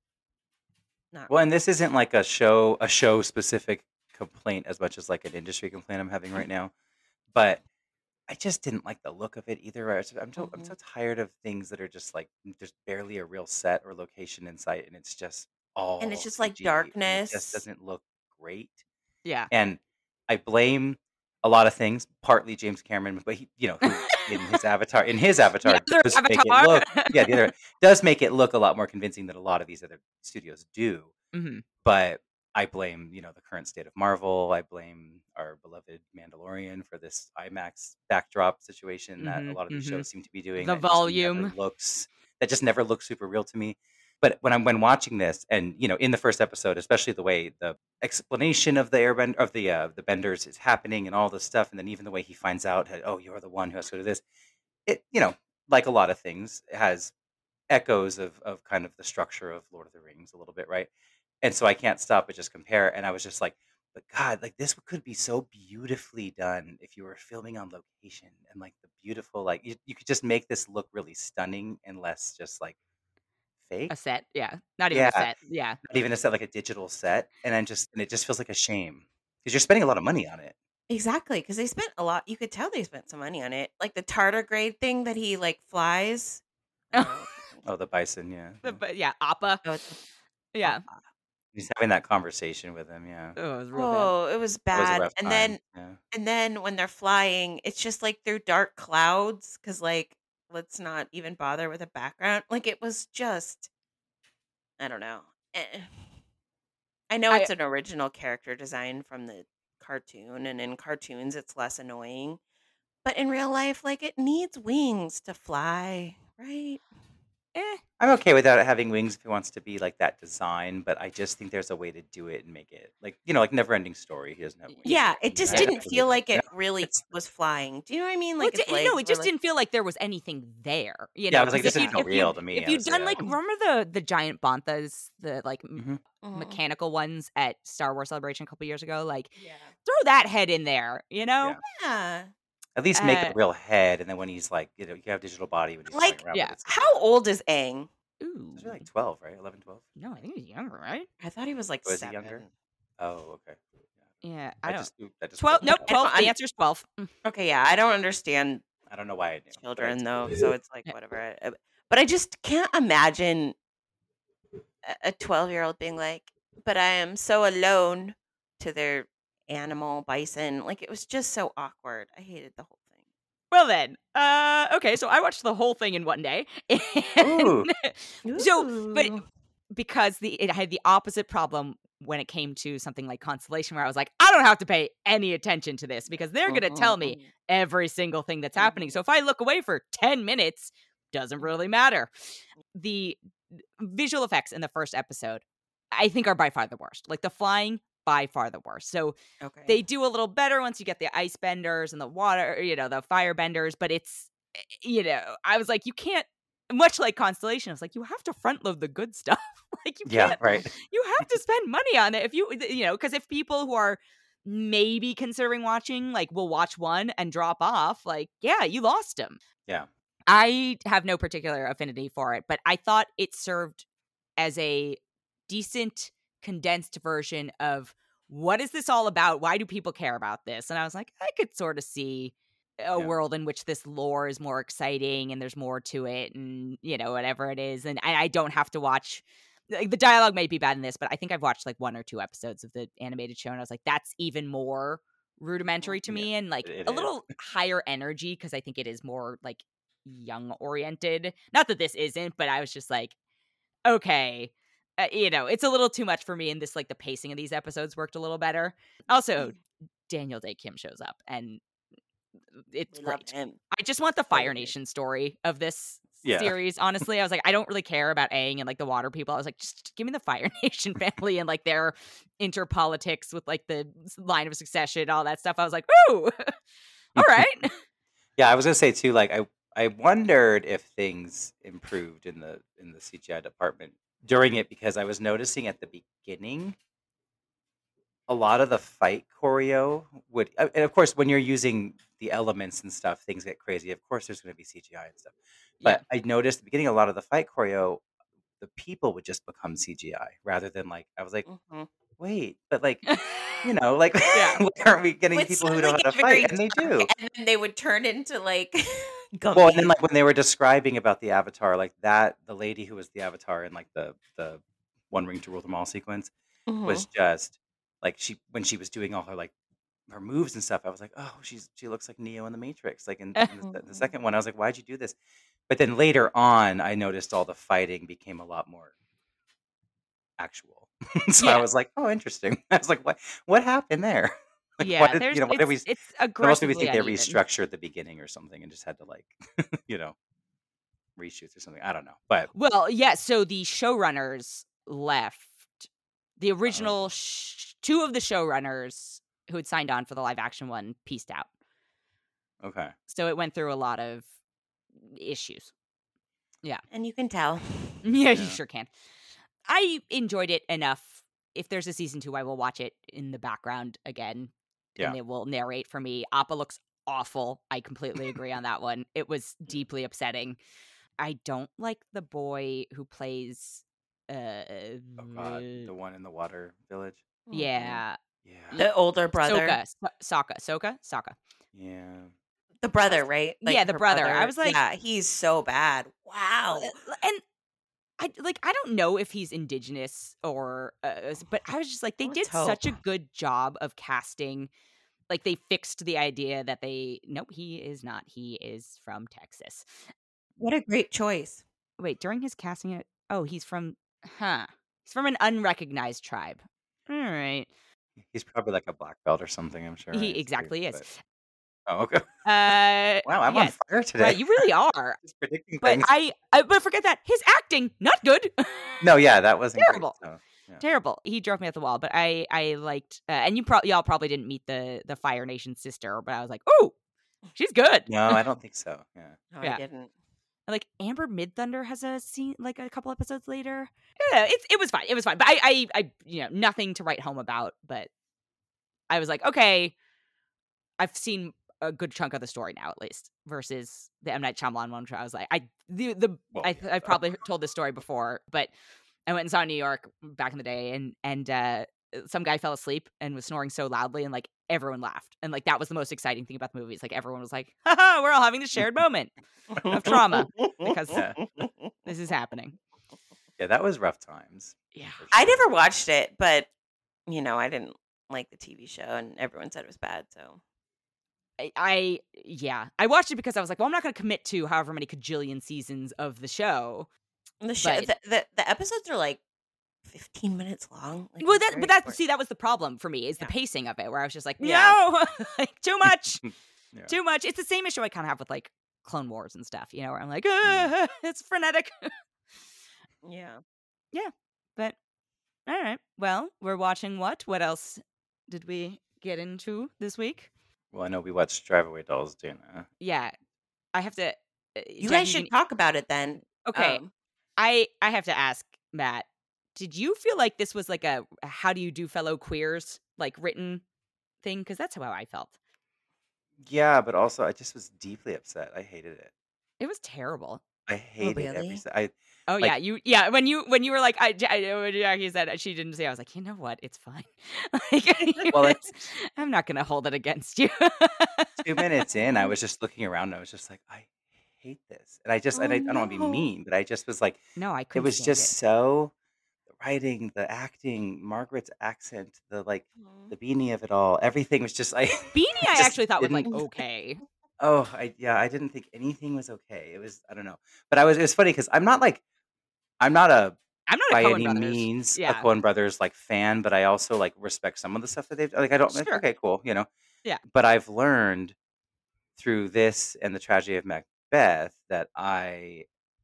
not. Well, and this isn't like a show specific complaint as much as like an industry complaint I'm having right now. But I just didn't like the look of it either. I'm so tired of things that are just like there's barely a real set or location in sight, and it's just all And it's just like CG, and darkness. it just doesn't look great. Yeah. And I blame a lot of things, partly James Cameron, but he, who in his Avatar does make it look, the other does make it look a lot more convincing than a lot of these other studios do. But I blame, the current state of Marvel. I blame our beloved Mandalorian for this IMAX backdrop situation that a lot of these shows seem to be doing. The volume that just never looks super real to me. But when watching this, and in the first episode, especially the way the explanation of the airbend of the benders is happening and all this stuff, and then even the way he finds out, oh, you're the one who has to do this. It, like a lot of things, it has echoes of kind of the structure of Lord of the Rings a little bit, right? And so I can't stop but just compare. And I was just like, but God, like this could be so beautifully done if you were filming on location, and like the beautiful, like you could just make this look really stunning and less just like fake. A set, not even a set, not even a set, like a digital set, and it just feels like a shame because you're spending a lot of money on it. Exactly, because they spent a lot. You could tell they spent some money on it, like the tardigrade thing that he like flies. Oh, the bison, Appa. Yeah. He's having that conversation with him, Oh, it was real bad. It was bad. And then when they're flying, it's just like through dark clouds because like let's not even bother with a background. Like it was just, I don't know. I know it's an original character design from the cartoon, and in cartoons it's less annoying. But in real life, like it needs wings to fly, right? I'm okay without it having wings if it wants to be like that design, but I just think there's a way to do it and make it like like Never Ending Story. He doesn't have wings. Yeah, it just didn't feel like it really was flying. Do you know what I mean? Like it just didn't feel like there was anything there. Yeah, I was like, this isn't real to me. If you'd done like, remember the giant banthas, the like mechanical ones at Star Wars Celebration a couple years ago? Like, throw that head in there, Yeah. At least make a real head, and then when he's like, you have digital body when he's like, around with how old is Aang? Ooh, he's like 12, right? 11, 12. No, I think he's younger, right? I thought he was like 7. He younger? Oh, okay. Yeah, I don't. 12. Nope, 12. The answer's 12. Okay, yeah, I don't understand. I don't know why I knew. Children though, so it's like whatever. But I just can't imagine a 12-year-old being like, "But I am so alone," to their animal bison. Like it was just so awkward. I hated the whole thing. Well then, okay, so I watched the whole thing in one day. Ooh. But because it had the opposite problem when it came to something like Constellation, where I was like, I don't have to pay any attention to this because they're going to tell me every single thing that's happening. So if I look away for 10 minutes, doesn't really matter. The visual effects in the first episode, I think, are by far the worst. Like the flying, by far the worst. So Okay. they do a little better once you get the ice benders and the water, the fire benders. But it's, I was like, you can't, much like Constellation, I was like, you have to front load the good stuff. Like you Yeah, can't, right. you have to spend money on it. If because if people who are maybe considering watching, like, will watch one and drop off, like, yeah, you lost them. Yeah. I have no particular affinity for it, but I thought it served as a decent condensed version of what is this all about? Why do people care about this? And I was like, I could sort of see a world in which this lore is more exciting and there's more to it and, whatever it is. And I don't have to watch, like, the dialogue may be bad in this, but I think I've watched like 1 or 2 episodes of the animated show. And I was like, that's even more rudimentary to me and like it a is. little higher energy because I think it is more like young oriented. Not that this isn't, but I was just like, okay, it's a little too much for me. And this, like, the pacing of these episodes worked a little better. Also, Daniel Day Kim shows up and it's We love great. him. I just want the Fire Totally. Nation story of this Yeah. series. Honestly, I was like, I don't really care about Aang and like the water people. I was like, just give me the Fire Nation family and like their interpolitics with like the line of succession, all that stuff. I was like, ooh, all right. Yeah, I was gonna say too, like I wondered if things improved in the CGI department during it because I was noticing at the beginning a lot of the fight choreo would, and of course when you're using the elements and stuff, things get crazy. Of course, there's going to be CGI and stuff, but I noticed at the beginning a lot of the fight choreo, the people would just become CGI rather than like I was like, Mhm. wait, but like like Yeah. why aren't we getting Would people who know how suddenly to get very fight? And they do. And then they would turn into like Well, and then Gumby. like when they were describing about the Avatar, like that, the lady who was the Avatar in like the One Ring to Rule Them All sequence was just like when she was doing all her like her moves and stuff. I was like, oh, she looks like Neo in the Matrix. Like in the second one, I was like, why'd you do this? But then later on, I noticed all the fighting became a lot more actual. So I Yeah. was like, oh, interesting. I was like, what happened there? Like, Yeah, why did, there's why did we? it's I almost maybe aggressively think they uneven. restructured the beginning or something and just had to like, reshoots or something. I don't know, but Well, yeah, so the showrunners left. The original 2 of the showrunners who had signed on for the live action one pieced out. okay. So it went through a lot of issues. And you can tell. Yeah, you Yeah. sure can. I enjoyed it enough. If there's a season 2, I will watch it in the background again. Yeah. And it will narrate for me. Appa looks awful. I completely agree on that one. It was deeply upsetting. I don't like the boy who plays Oh God, the one in the water village. yeah. Yeah. The older brother. Sokka. Yeah. The brother, right? Yeah, the her brother. I was like- yeah, he's so bad. Wow. And I don't know if he's indigenous or but I was just like, they Let's did such a hope. good job of casting. Like, they fixed the idea that nope, he is not. He is from Texas. What a great choice. Wait, during his casting, he's from an unrecognized tribe. All right. He's probably like a black belt or something, I'm sure. He right? exactly is. But- oh, okay. Wow, I'm on fire today. Right, you really are. Just predicting But things. but forget that. His acting, not good. No, yeah, that wasn't Terrible. Great, so, yeah. Terrible. He drove me at the wall, but I liked, and y'all probably didn't meet the Fire Nation sister, but I was like, ooh, she's good. No, I don't think so. Yeah. No, Yeah. I didn't. Like Amber Midthunder has a scene like a couple episodes later. Yeah, it was fine. It was fine. But I nothing to write home about. But I was like, okay, I've seen a good chunk of the story now, at least, versus the M. Night Shyamalan one. Where I was like, I've probably told this story before, but I went and saw New York back in the day, and some guy fell asleep and was snoring so loudly, and like everyone laughed, and like that was the most exciting thing about the movie. It's like everyone was like, haha, we're all having this shared moment of trauma because Yeah. this is happening. Yeah, that was rough times. Yeah. for I sure. never watched it, but I didn't like the TV show, and everyone said it was bad. So I watched it because I was like, well, I'm not going to commit to however many cajillion seasons of the show. the show, But- the episodes are like 15 minutes long. Like, Well, it's very short. that was the problem for me is the Yeah. pacing of it, where I was just like, Yeah. no, like too much. Yeah. Too much. It's the same issue I kind of have with like Clone Wars and stuff, you know, where I'm like, Mm. it's frenetic. Yeah. But all right. Well, we're watching what? What else did we get into this week? Well, I know we watched Drive Away Dolls, Dana. Yeah, I have to. You Jackie, guys should talk about it then. Okay, I have to ask Matt. Did you feel like this was like a "How do you do, fellow queers" like written thing? Because that's how I felt. Yeah, but also I just was deeply upset. I hated it. It was terrible. I hated every. really? Oh Like- when you were like when Jackie said she didn't say, I was like, you know what, it's fine. Like, Well, I'm not gonna hold it against you. 2 minutes in, I was just looking around and I was just like, I hate this. And I just, and I don't want to be no. mean, but I just was like, No, I it couldn't. was stand just so, the writing, the acting, Margaret's accent, the Mm-hmm. the beanie of it all, everything was just, Beanie. I just actually thought was like didn't- okay. I didn't think anything was okay. It was, I don't know. But it was funny because I'm not a, I'm not a by Coen any Brothers. means a Yeah. Coen Brothers like fan, but I also like respect some of the stuff that they've like. I don't. Sure. Okay, cool. You know. Yeah. But I've learned through this and the tragedy of Macbeth that I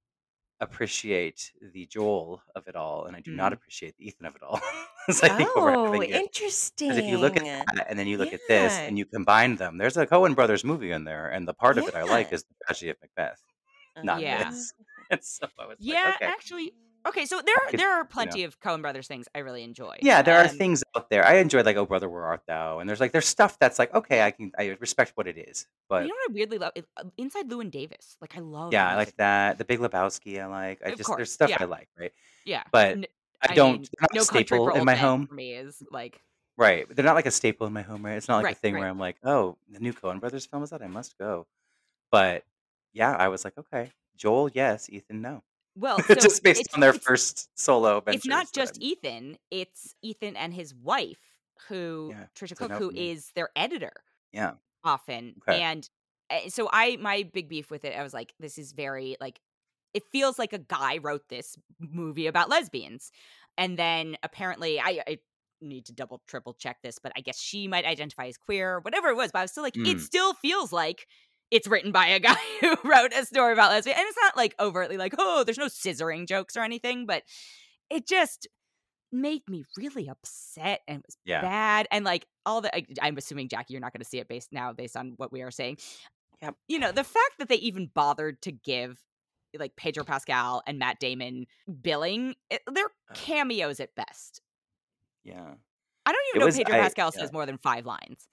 appreciate the Joel of it all, and I do not appreciate the Ethan of it all. So I think we're Oh, having it. interesting. Because if you look at that and then you look at this Yeah. and you combine them, there's a Coen Brothers movie in there, and the part of it I like Yeah. is the tragedy of Macbeth, not Yeah. this. And so I was Yeah, like, okay. actually. Okay, so I could, there are you know. plenty of Coen Brothers things I really enjoy. Yeah, there are things out there. I enjoyed like Oh Brother Where Art Thou, and there's stuff that's like okay, I respect what it is, but You know what I weirdly love? Inside Llewyn Davis. Like I love. yeah, I Inside- like that. The Big Lebowski, I like. Of There's course, stuff yeah. I like, right? Yeah, But N- I don't. mean, They're not No a Country staple for in Old my Men home, for me is like right? They're not like a staple in my home, right? It's not like a Right, thing right. where I'm like, oh, the new Coen Brothers film is out, I must go. But yeah, I was like, okay, Joel, yes, Ethan, no. well, so Just based it's- on their it's- first solo adventures. It's not that just I'm- Ethan; it's Ethan and his wife, who Yeah, Trisha it's a Cook, no who for me. is their editor. Yeah. Often, Okay. and so my big beef with it, I was like, this is very like, it feels like a guy wrote this movie about lesbians, and then apparently I need to double triple check this, but I guess she might identify as queer, whatever it was. But I was still like, it still feels like it's written by a guy who wrote a story about lesbian, and it's not like overtly like, oh, there's no scissoring jokes or anything, but it just made me really upset and it was Yeah. bad. And like all the, I'm assuming, Jackie, you're not going to see it based on what we are saying. Yep. You know, the fact that they even bothered to give like Pedro Pascal and Matt Damon billing, they're cameos at best. Yeah. I don't even It know was- Pedro I- Pascal yeah. says more than 5 lines.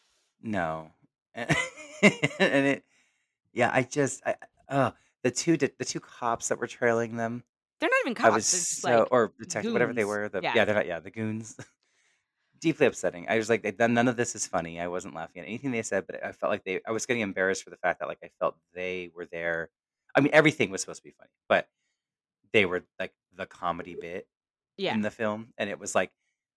No. And it, yeah, the two cops that were trailing them. They're not even I cops. was They're just so, like, or detective, whatever they goons. were. Yeah. They're not. The goons. Deeply upsetting. I was like, none of this is funny. I wasn't laughing at anything they said, but I felt like I was getting embarrassed for the fact that like I felt they were there. I mean, everything was supposed to be funny, but they were like the comedy bit yeah. in the film, and it was like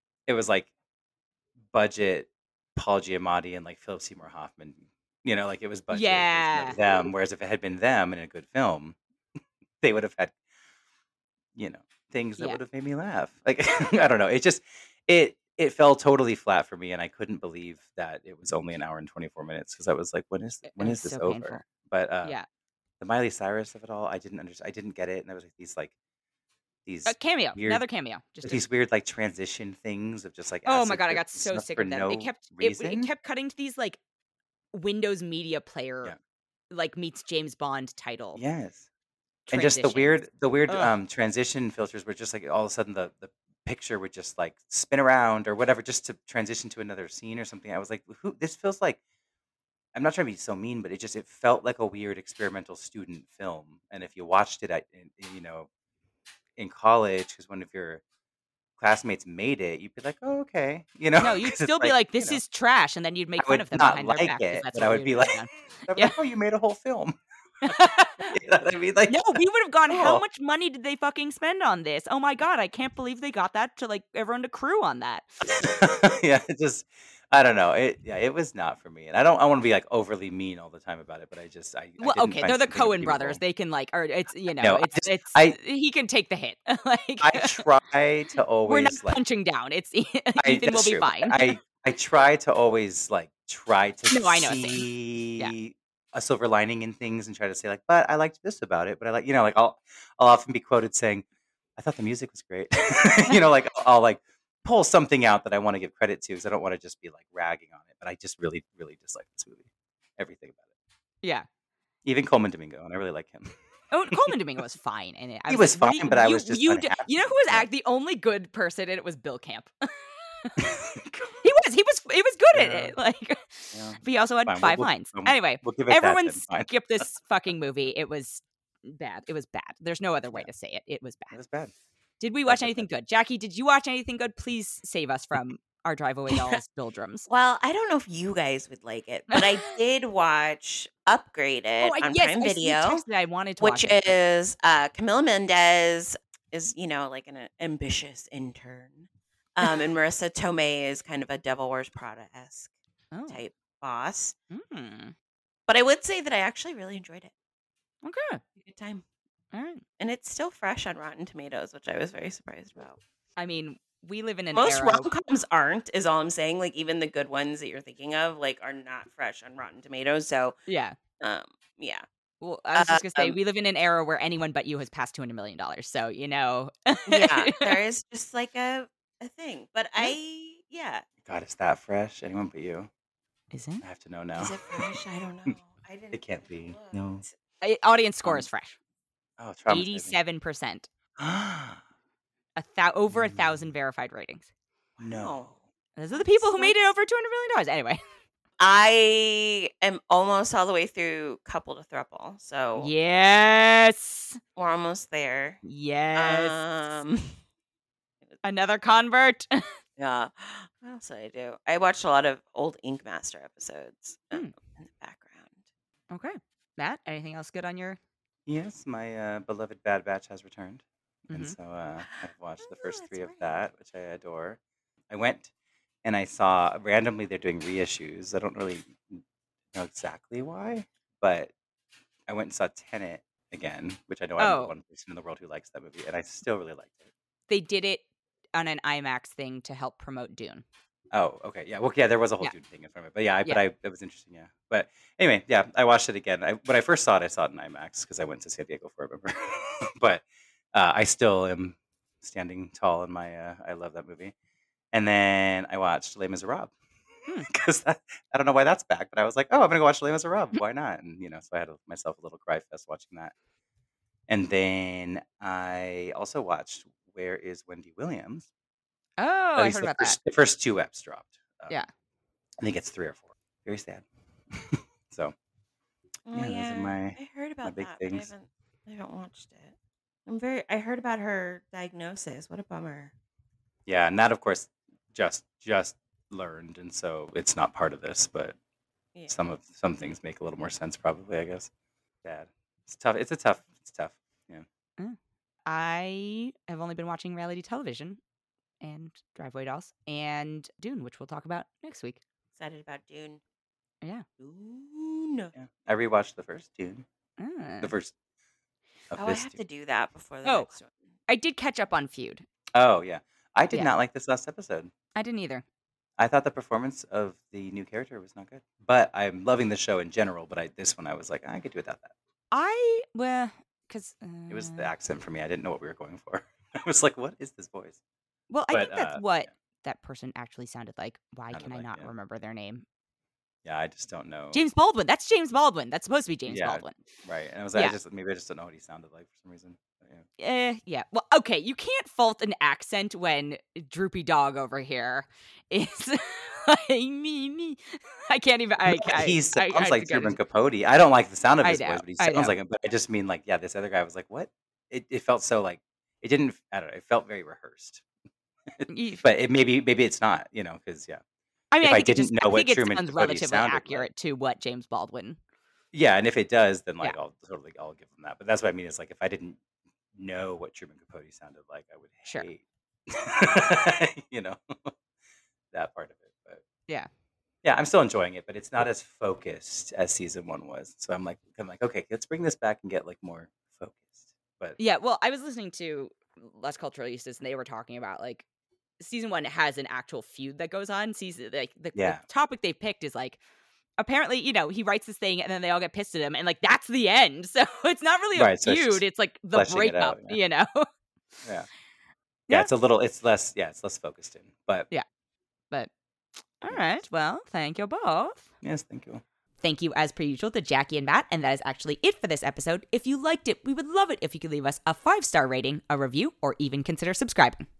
budget Paul Giamatti and like Philip Seymour Hoffman. You know, like it was budget. It was Yeah. them. Whereas if it had been them in a good film, they would have had, things that Yeah. would have made me laugh. Like I don't know. It fell totally flat for me, and I couldn't believe that it was only an hour and 24 minutes because I was like, when is It this was so over? painful. But Yeah. the Miley Cyrus of it all, I didn't understand. I didn't get it, and there was like these A cameo. weird- Another cameo. Just these weird like transition things of just like Oh my acid god, I trips got and so stuff sick for of them. no It kept reason. it kept cutting to these like Windows Media Player Yeah. like meets James Bond title. Yes. And just the transitions. weird Ugh. transition filters were just like all of a sudden the picture would just like spin around or whatever just to transition to another scene or something. I was like, this feels like, I'm not trying to be so mean, but it felt like a weird experimental student film. And if you watched it in college, because one of your classmates made it, you'd be like, oh, okay. No, you'd 'cause it's still be like, you this know, is trash, and then you'd make I fun would of them not behind like their back. 'cause it, that's but what I we would be have like, done. I'd be Yeah. like, oh, you made a whole film. You know what I mean? Like, No, we would have gone, how Cool. much money did they fucking spend on this? Oh my god, I can't believe they got that to like everyone to crew on that. Yeah, it just, I don't know. It was not for me, and I want to be like overly mean all the time about it, but I Well, didn't okay, find they're the something Coen brothers. believable. They can like, or it's No, it's I- he can take the hit. Like I try to always we're not like, punching down. It's Ethan will that's be true. fine. I try to always like try to No, I know, same. see a silver lining in things and try to say like, but I liked this about it. But I like, like I'll often be quoted saying, I thought the music was great. Like I'll like pull something out that I want to give credit to because I don't want to just be like ragging on it. But I just really, really dislike this movie. Everything about it. Yeah. Even Coleman Domingo, and I really like him. Oh, Coleman Domingo was fine in it. He was fine, but I was just unhappy. You know who was the only good person in it was Bill Camp. He was good at it. Like, Yeah. but he also had Fine, 5 lines. Anyway, we'll give it everyone that then. Fine. skip this fucking movie. It was bad. It was bad. There's no other way to say it. It was bad. It was bad. Did we watch anything good? Jackie, did you watch anything good? Please save us from our Drive Away Dolls doldrums. Well, I don't know if you guys would like it, but I did watch Upgraded on Prime Video, I wanted to which watch it. is Camila Mendez is, like an ambitious intern. And Marissa Tomei is kind of a Devil Wears Prada-esque type boss. But I would say that I actually really enjoyed it. Okay. Good time. All right. And it's still fresh on Rotten Tomatoes, which I was very surprised about. I mean, we live in an Most era. rom-coms aren't, is all I'm saying. Like, even the good ones that you're thinking of, like, are not fresh on Rotten Tomatoes. So, yeah. Yeah. Well, I was just going to say, we live in an era where anyone but you has passed $200 million. So, Yeah, there is just like a thing. But God, is that fresh? Anyone but you? Is it? I have to know now. Is it fresh? I don't know. I didn't. It can't be. No. Audience score is fresh. Oh, 87%. Over 1,000 verified ratings. No. Those are the people who made it over $200 million. Anyway. I am almost all the way through Couple to Throuple. So yes. We're almost there. Yes. Another convert. Yeah. What else did I do? I watched a lot of old Ink Master episodes in the background. Okay. Matt, anything else good on your... Yes, my beloved Bad Batch has returned. And so I've watched the first 3 of that, which I adore. I went and I saw, randomly they're doing reissues. I don't really know exactly why, but I went and saw Tenet again, which I know I'm the one person in the world who likes that movie, and I still really liked it. They did it on an IMAX thing to help promote Dune. Oh, okay. Yeah. Well, yeah, there was a whole Dune thing in front of it. But it was interesting, yeah. But anyway, yeah, I watched it again. When I first saw it in IMAX because I went to San Diego for it, remember? But I still am standing tall in my, I love that movie. And then I watched Les Miserables because I don't know why that's back, but I was like, oh, I'm going to go watch Les Miserables. Why not? And, so I had myself a little cry fest watching that. And then I also watched Where is Wendy Williams? Oh, I heard about that. The first 2 eps dropped. Yeah. I think it's 3 or 4. Very sad. So, those are I heard about big that, things. but I haven't watched it. I heard about her diagnosis. What a bummer. Yeah, and that, of course, just learned, and so it's not part of this, but some things make a little more sense, probably, I guess. Sad. It's tough. It's tough. Yeah. I have only been watching reality television and Drive Away Dolls and Dune, which we'll talk about next week. Excited about Dune. Yeah. Dune. Yeah. I rewatched the first Dune. The first. I have to do that before the next one. I did catch up on Feud. Oh, yeah. I did not like this last episode. I didn't either. I thought the performance of the new character was not good. But I'm loving the show in general, but this one I was like, I could do without that. Because... it was the accent for me. I didn't know what we were going for. I was like, what is this voice? Well, I think that's what that person actually sounded like. Why can I not remember their name? Yeah, I just don't know. James Baldwin. That's James Baldwin. That's supposed to be James Baldwin. Right. And I was like, maybe I just don't know what he sounded like for some reason. Yeah. Well, okay. You can't fault an accent when Droopy Dog over here is like me. I can't even. He sounds like Truman Capote. I don't like the sound of his voice, but he sounds like him. But I just mean like, this other guy was like, what? It felt so like it didn't. I don't know. It felt very rehearsed. But maybe it's not. Because I mean, if I didn't know what Truman Capote sounds relatively sounded accurate to what James Baldwin. Yeah, and if it does, then I'll give them that. But that's what I mean. Is like if I didn't know what Truman Capote sounded like, I would hate that part of it. But yeah, I'm still enjoying it, but it's not as focused as season 1 was. So I'm like, okay, let's bring this back and get like more focused. But yeah, well, I was listening to Las Culturalistas, and they were talking about like season 1 has an actual feud that goes on. The topic they picked is like apparently, he writes this thing and then they all get pissed at him and like that's the end. So it's not really a Right, so it's feud. just It's like the fleshing it breakup, out, yeah. Yeah. Yeah, Yeah. it's less focused in, but Yeah. But all yeah. right. Well, thank you both. Yes, thank you. Thank you, as per usual, to Jackie and Matt, and that is actually it for this episode. If you liked it, we would love it if you could leave us a 5-star rating, a review, or even consider subscribing.